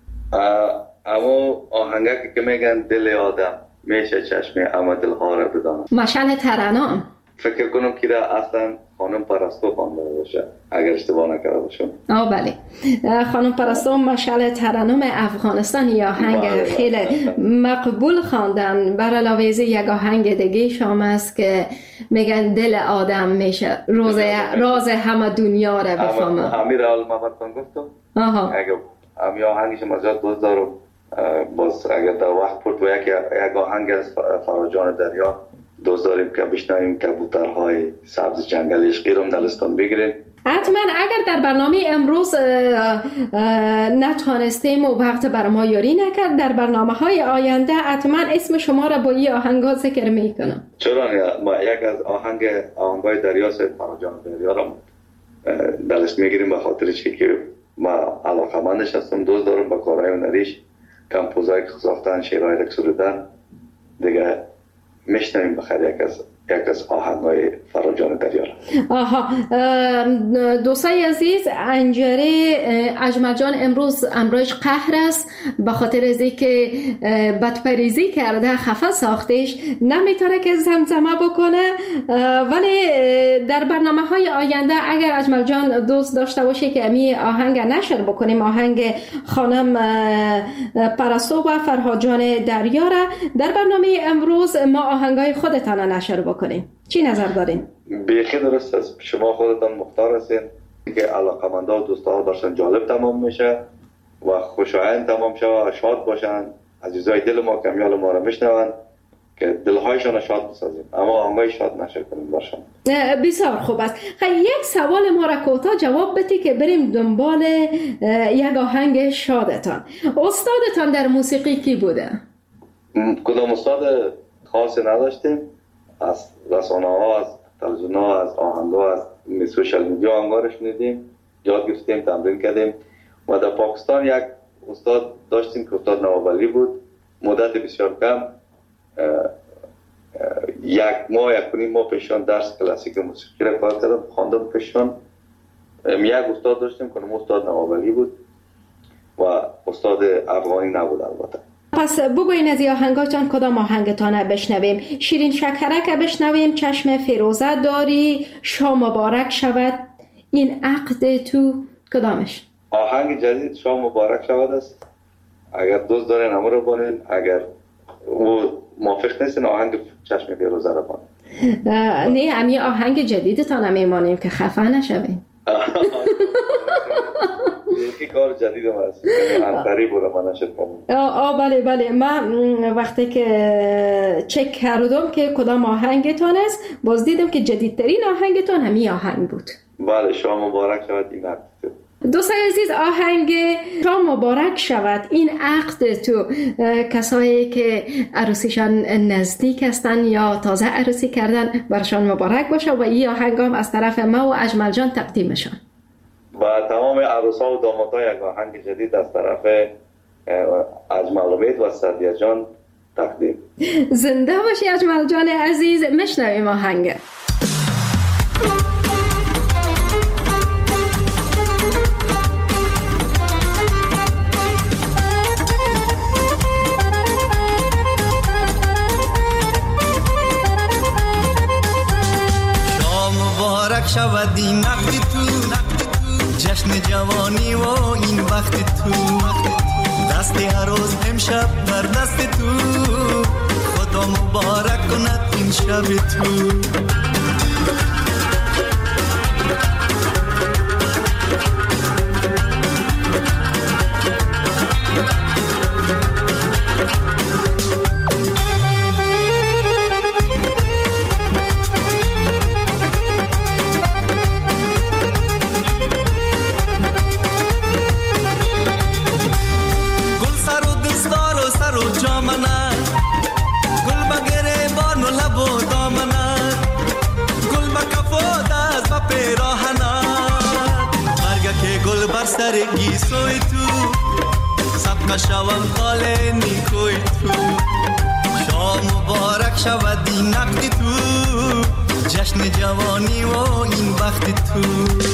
اما آهنگی که میگن دل آدم میشه چشم اما دلها را بدانم، مشعل ترنم. فکر کنم که را اصلا خانم پرستو خوانده باشه اگر اشتباه نکرده باشم. بله، خانم پرستو مشعل ترنم افغانستان یا آهنگ خیلی مقبول خواندن. بر علاوه از یک آهنگ دیگه شام است که میگن دل آدم میشه راز همه دنیا را بفهمه. امیر المحمدتان گفتم اگر امی آهنگش مزاد دوست دارم، باز اگر در وقت پرد و یک آهنگ از فراجان دریا دوست داریم که بشنویم کبوترهای سبز جنگل عشقی رو دلستان بگیریم. حتما اگر در برنامه امروز نتوانستیم و وقت بر ما یاری نکرد، در برنامه های آینده حتما اسم شما را با این آهنگا ذکر میکنم. چرا ما یک از آهنگای دریا سید فراجان دریا را دلش میگیریم به خاطر چی که ما علاقه‌مندش هستم، دوست دارم با کارهای هنریش کمپوزای ساختن، شعرهای رقص سرودن دیگه میشنویم بخیر یک از آهنگای فراجان دریا. دوستای عزیز، انجره اجمل جان امروز امروز قهر است به خاطر از اینکه بدپریزی کرده، خفه ساختش، نمیتونه که زمزمه بکنه. ولی در برنامه‌های آینده اگر اجمل جان دوست داشته باشه که امی آهنگ نشر بکنیم، آهنگ خانم پرستو و فرهاد جان دریا را در برنامه امروز ما آهنگای خودتان نشر بکنیم، چی نظر دارین؟ بیخی درست است، شما خودتان مختار هستین که علاقه‌مندا و دوستا باشن، جالب تمام میشه و خوشایند تمام شه و شاد باشن، عزیزای دل ما کمیال ما را میشنون که دلهایشان شاد بسازیم، اما آهنگای شاد نشه کنیم باشن. بسیار خوب است. یک سوال ما را کوتاه جواب بدید که بریم دنبال یک آهنگ شادتان. استادتان در موسیقی کی بوده؟ کدام استاد خاصی نداشتیم، از رسانه ها، از تلویزیون ها، از آهنگ ها، از سوشال میدیا آهنگا شنیدیم، یاد گرفتیم، تمرین کردیم. و در پاکستان یک استاد داشتیم که استاد نواب علی بود، مدت بسیار کم، یک ماه یک نیم ماه پیشان درس کلاسیک موسیقی را کار کردم، خواندم پیشان. یک استاد داشتیم که استاد نواب علی بود و استاد افغانی نبود البته. پس بگوین از آهنگاتان کدام آهنگتان بشنویم؟ شیرین شکرک بشنویم، چشم فیروزه داری، شام مبارک شود، این عقد تو، کدامش؟ آهنگ جدید شام مبارک شود است. اگر دوست دارین همه رو بانین، اگر او موافق نیستین آهنگ چشم فیروزه رو بانین. نه، امی آهنگ جدیدتان میمانیم که خفه نشوین. یکی کار جدید هم هست، انتری بوده من نشد کنم. بله من وقتی که چک کردم که کدام آهنگتان است، باز دیدم که جدیدترین آهنگتان همی آهنگ بود. بله، شام مبارک شود این عقد تو. دوستای عزیز، آهنگ شام مبارک شود این عقد تو، کسایی که عروسیشان نزدیک هستن یا تازه عروسی کردن برشان مبارک باشه و این آهنگ هم از طرف ما و اجمل جان تقدیمشان. و تمام عروسا و دامادها یک آهنگ جدید از طرف اجمل امید و سعدیه جان تقدیم. زنده باشی اجمل جان عزیز. میشنویم آهنگ. شود این نقد تو جشن جوانی و این وقت تو دست عروس امشب در دست تو خدا مبارک کند این شب تو سرگی سوی تو صدقه شوم خال نیکوی تو شام مبارک شود این نقد تو جشن جوانی و این وقت تو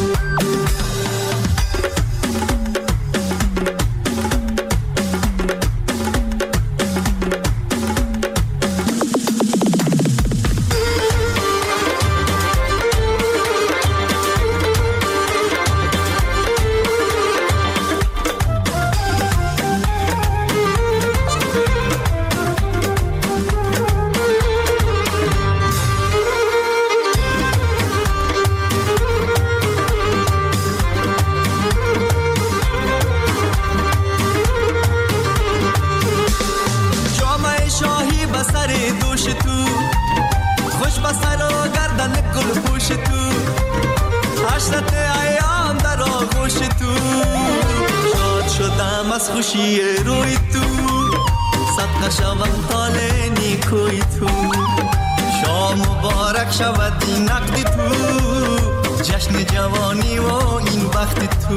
از خوشی روی تو صدقه شوم طال نیکوی تو شام مبارک شود این نقد تو جشن جوانی و این وقت تو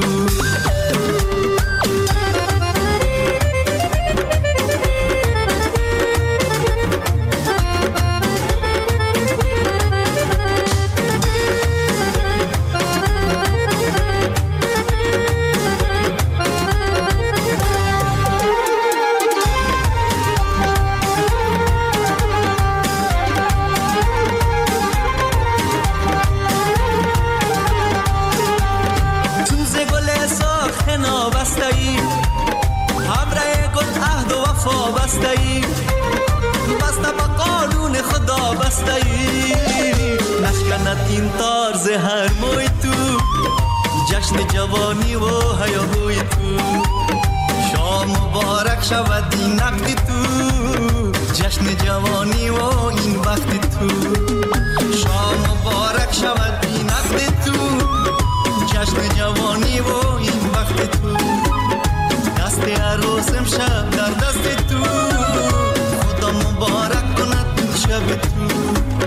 این طرز هر موی تو جشن جوانی و هیاهوی تو شام مبارک شود این نقد تو جشن جوانی و این وقت تو شام مبارک شود این نقد تو جشن جوانی و این وقت تو دست عروس امشب در دست تو خدا مبارک کند این شب تو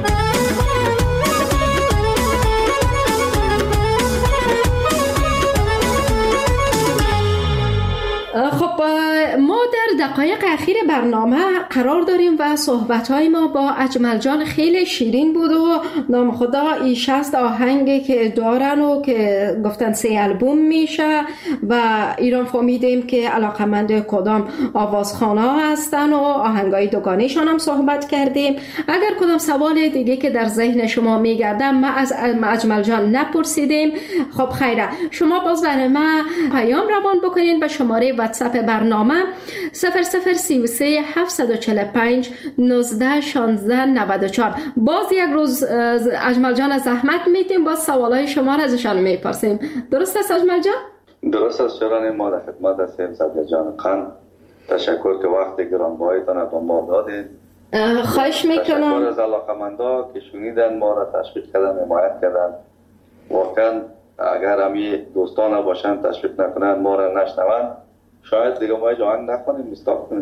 خب ما در دقایق اخیر برنامه قرار داریم و صحبت‌های ما با اجمل جان خیلی شیرین بود و نام خدا این 60 آهنگی که دارن و که گفتن 3 آلبوم میشه و ایران فهمیدیم که علاقمند کدام آوازخوان‌ها هستن و آهنگای دوگانیشان هم صحبت کردیم. اگر کدام سوال دیگه که در ذهن شما میگرده ما از اجمل جان نپرسیدیم، خب خیره شما باز برای ما پیام روان بکنین به شماره واتساپ برنامه 0033 745 19 16 94. باز یک روز اجمل جان زحمت میدیم باز سوالای شما را ازشان میپرسیم. درست است اجمل جان؟ درست است شوران ما در خدمت هستیم. سعدیه جان قند تشکر که وقت گرانبهایتان با ما دادید. خواهش میکنم. تشکر از علاقمندا که شنیدن ما را تشویق کردن حمایت کردن. واقعا اگر همی دوستان باشن تشویق نکنن ما را نشنون شاید دیگه ما جوان نخونیم مستاق کنیم.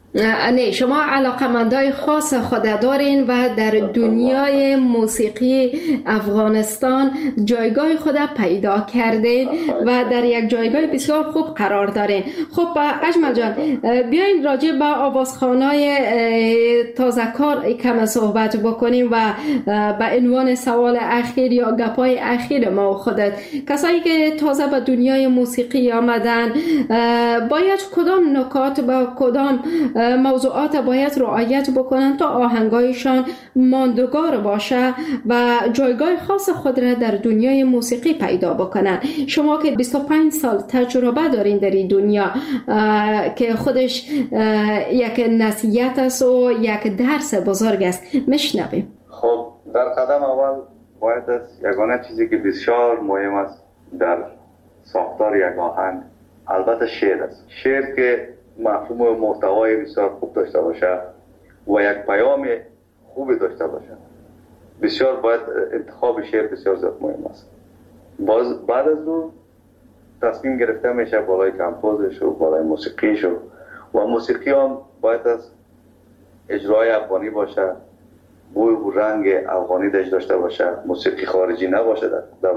نه، شما علاقمندای خاص خود دارین و در دنیای موسیقی افغانستان جایگاه خود پیدا کردین و در یک جایگاه بسیار خوب قرار دارین. خب اجمل جان، بیاین راجع به آوازخوانای تازه کار کم صحبت بکنیم و به عنوان سوال اخیر یا گپای اخیر ما و خودت، کسایی که تازه به دنیای موسیقی آمدن باید کدام نکات با کدام موضوعات باید رعایت بکنن تا آهنگایشان ماندگار باشه و جایگاه خاص خود را در دنیای موسیقی پیدا بکنن؟ شما که 25 سال تجربه دارین در این دنیا که خودش یک نصیحت است و یک درس بزرگ است، میشنویم. خب در قدم اول باید از یگانه چیزی که بسیار مهم است در ساختار یک آهنگ البته شعر است. شعر که مفهوم و محتوای بسیار خوب داشته باشه و یک پیام خوبی داشته باشه، بسیار باید انتخاب شعر بسیار زیاد مهم است. بعد از اون تصمیم گرفته میشه بالای کمپوزش و بالای موسیقیش و موسیقی هم باید از اجرای افغانی باشه، بوی و رنگ افغانی داشته باشه، موسیقی خارجی نباشه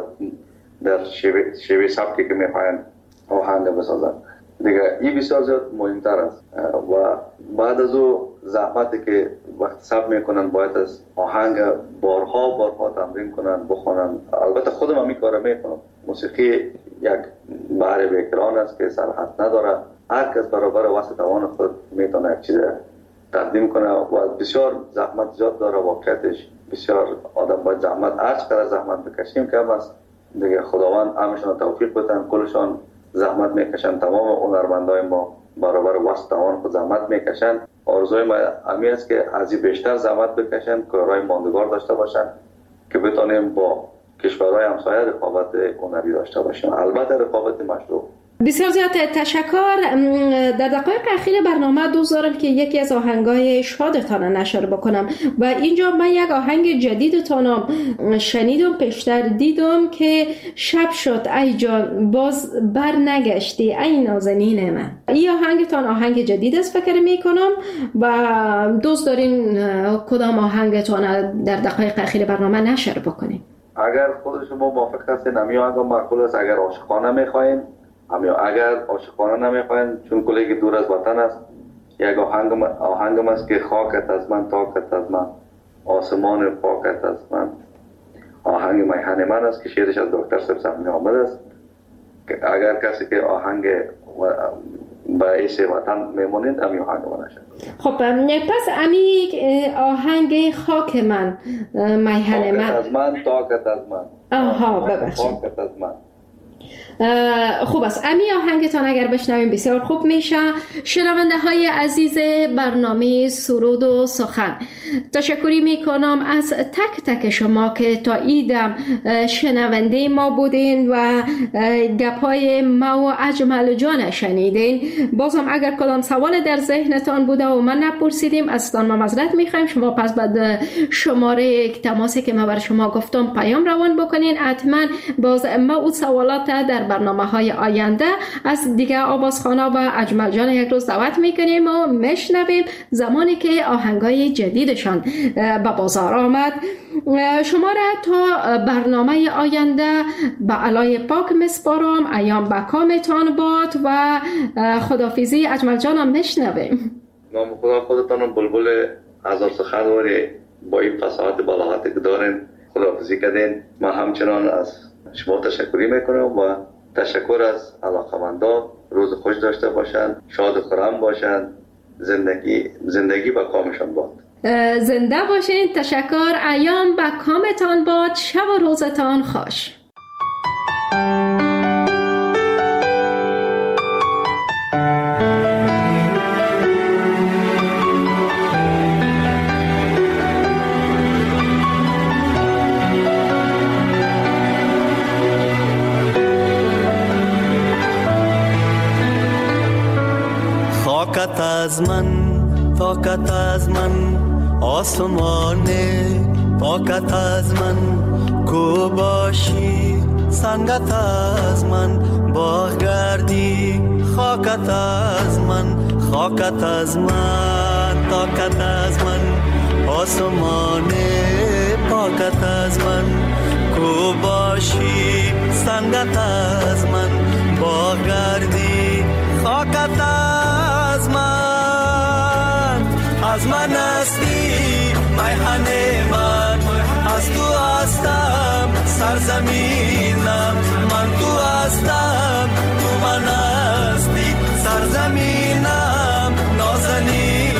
در شیوه سبکی که میخواین آهنگ بسازن. دیگه این بسیار زیاد مهمتر است و بعد از او زحمتی که وقت ثبت میکنن باید از آهنگ بارها تمرین کنن، بخونن. البته خودم هم این کارو میکنم. موسیقی یک بحر بیکران است که سرحد نداره. هر کس برابر وسط توان خود میتونه یک چیز تقدیم کنه و بسیار زحمت زیاد داره. واقعیتش بسیار آدم باید زحمت، هر چقدر زحمت بکشیم کم است. دیگه خداوند همشون توفیق بده، کلشان زحمت میکشن. تمام هنرمندای ما برابر وسط توان خود زحمت میکشن. آرزوی ما همین است که از این بیشتر زحمت بکشن، کارهای ماندگار داشته باشن که بتونیم با کشورهای همسایه رقابت هنری داشته باشیم، البته رقابت مشروع. بسیار زیاد تشکر. در دقایق اخیر برنامه دوست دارم که یکی از آهنگای شادتان نشر بکنم و اینجا من یک آهنگ جدیدتان شنیدم، پیشتر دیدم که شب شد ای جان باز بر نگشتی ای نازنین من. این آهنگتان آهنگ جدید است فکر میکنم و دوست دارین کدام آهنگتان در دقایق اخیر برنامه نشر بکنیم؟ اگر خود شما موافق هستین همین آهنگ معقول است. اگر عاشقانه میخواین اگر عاشقانه نمیخواین، چون کلی دور از وطن است، یک آهنگم است که خاکت از من تاکت از من آسمان پاکت از من. آهنگ میهن من است که شعرش از دکتر سبزمی آمد است. اگر کسی که آهنگ باعث وطن میمونید امی آهنگ من نشد. خب پس امی آهنگ خاک من میهن من از من تاکت از من. آها ببخشید خاکت از من. خوب است. امی آهنگتان اگر بشنویم بسیار خوب میشه. شنونده های عزیز برنامه سرود و سخن، تشکری میکنم از تک تک شما که تا ایدم شنونده ما بودین و گپای ما و اجمل جان شنیدین. بازم اگر کدام سوال در ذهنتان بوده و من نپرسیدیم ازتان ما معذرت میخوایم. شما پس بعد شماره تماسی که ما بر شما گفتم پیام روان بکنین. حتما باز ما اون سوالات در برنامه های آینده از دیگه آوازخوانا و اجمل جان یک روز دعوت میکنیم و میشنویم زمانی که آهنگای جدیدشان به بازار آمد. شما را تا برنامه آینده به علای پاک مسپارم. ایام به کامتان باد و خدافیزی اجمل جانم میشنویم. نام خدا خودتان بلبل هزار سخن واری با این فصاحت بلاغتی که دارین خدافیزی کردین. من همچنان از شما تشکری میکنم و تشکر از علاقمندان. روز خوش داشته باشند، شاد و خرم باشند، زندگی با کامشان باد. زنده باشین. تشکر. ایام با کامتان باد. شب و روزتان خوش. خاکت از من طاقت از من آسمان پاکت از من کو باشی سنگت از من باغ گردی خاکت از من خاکت از من، طاقت از من، آسمان پاکت از من، کو باشی سنگت از من، با گردی خاکت از من هستی میهن من، از تو هستم سرزمینم، من تو هستم تو من هستی سرزمینم نازنینم.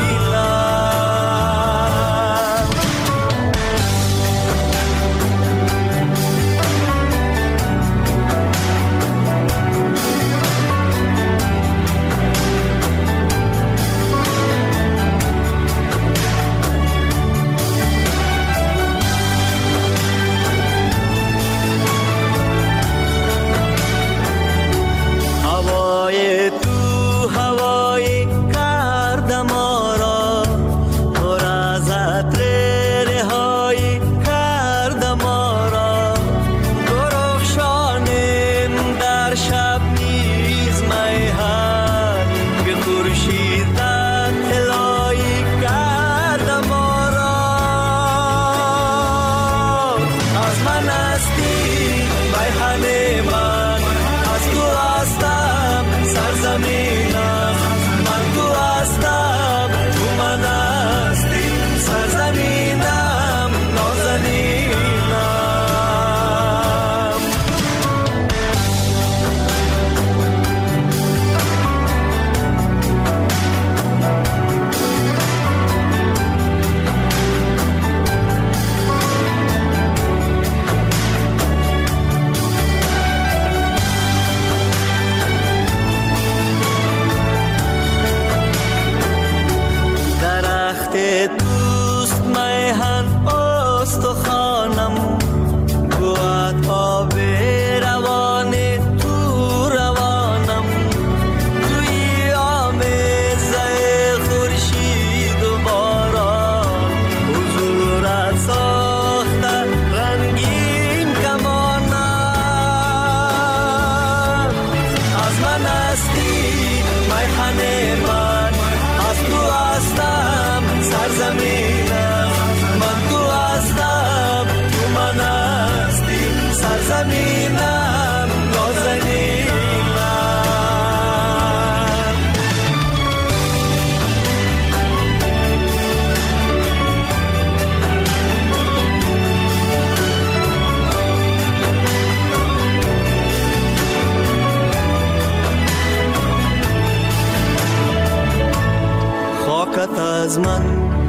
از من،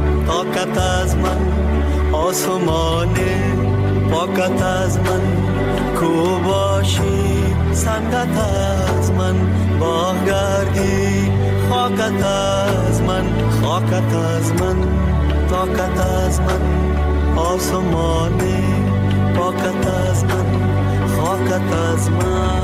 طاقت از من، آسمان پاکت از من، کو باشی سنگت از من، با گردی خاکت از من، خاکت از من، طاقت از من، آسمان پاکت از من، خاکت از من.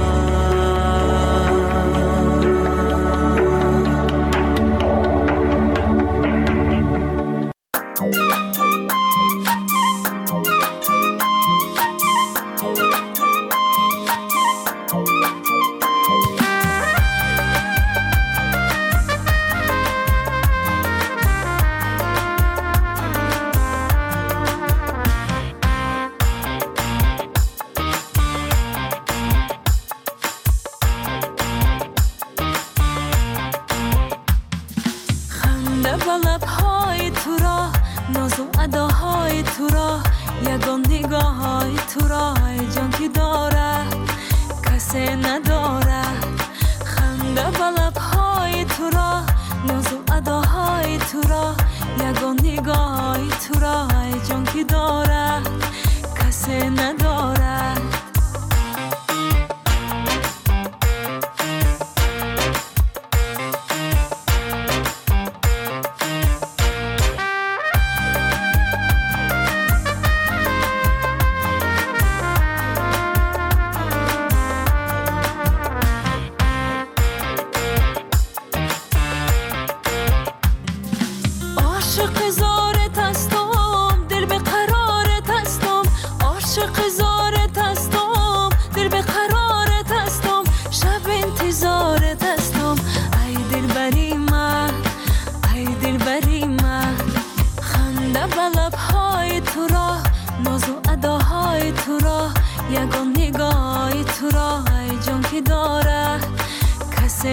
عاشق زارت هستم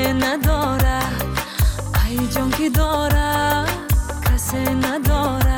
کسی نداره، ای جان که داره کسی نداره.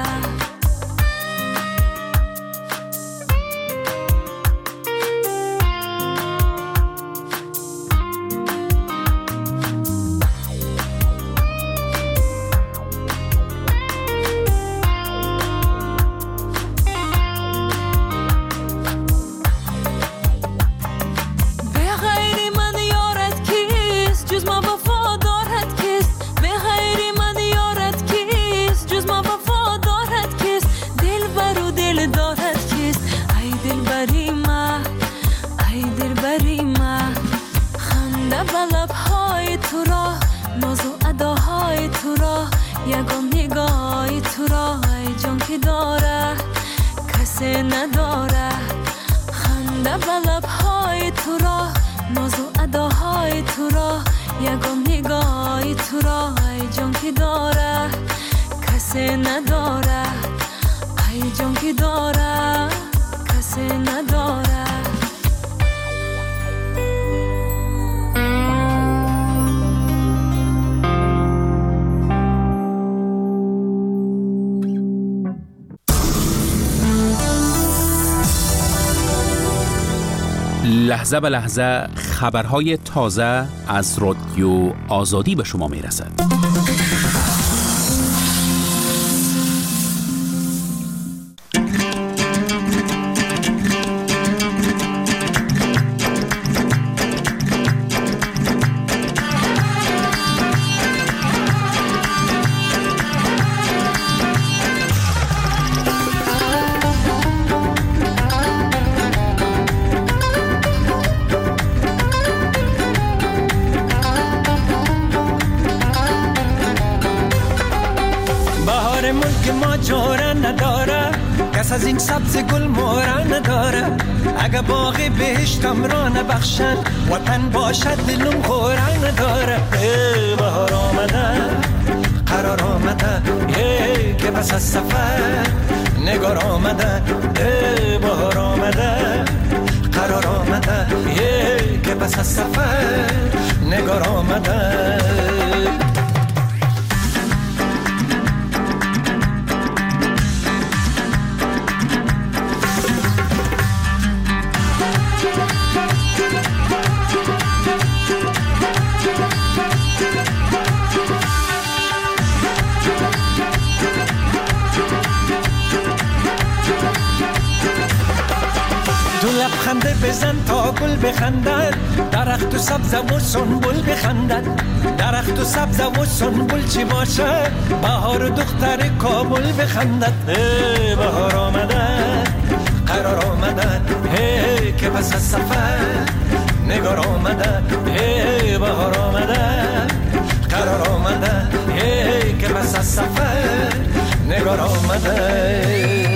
یگان نگاهی تو را ای جان که داره کسی نداره، خنده به لبهای تو را ناز و اداهای تو را، یگان نگاهی تو را ای جان که داره کسی نداره، ای جان که داره کسی نداره. لحظه به لحظه خبرهای تازه از رادیو آزادی به شما میرسد. کس از این سبز گل مورا نداره، اگه باغی بهشتم را نبخشن وطن باشد دلم خورا نداره. بهار آمده قرار آمده که بس از سفر نگار آمده. بهار آمده قرار آمده که بس از سفر نگار آمده. لبخنده بزن تا گل بخندد، درخت و سبز و سنبل بخندد. درخت و سبز و سنبل چی باشه، بهار و دختر کابل بخندد. بهار آمده قرار آمده که پس از سفر نگار آمده. بهار آمده قرار آمده که پس از سفر نگار آمده.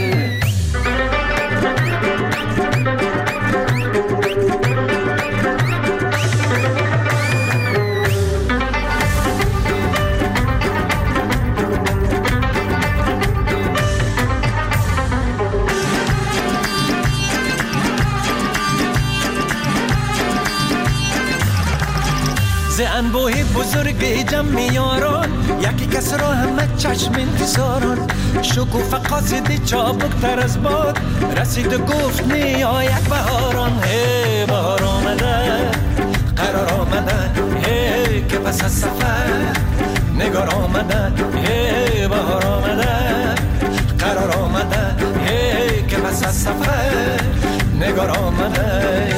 انبوه بزرگ جمع یاران، یکی کس را همه چشم انتظاران. شکوفه قاصد چابک تر از باد، رسید و گفت نیاید بهاران. بهار آمده قرار آمده که پس از سفر نگار آمده. بهار آمده قرار آمده که پس از سفر نگار آمده.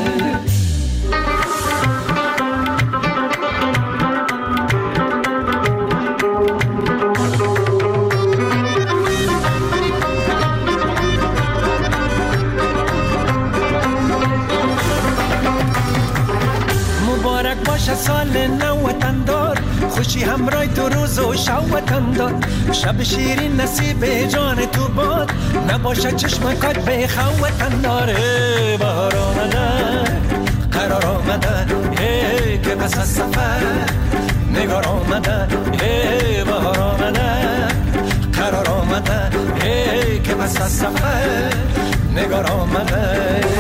سال نو وطن دار، خوشی همراه تو روز و شب وطن دار. شب شیرین نصیب جان تو باد، نباشه چشمکات به خو وطن دار. بهار آمده قرار آمده که پس از سفر نگار آمده. بهار آمده قرار آمده که پس از سفر نگار آمده.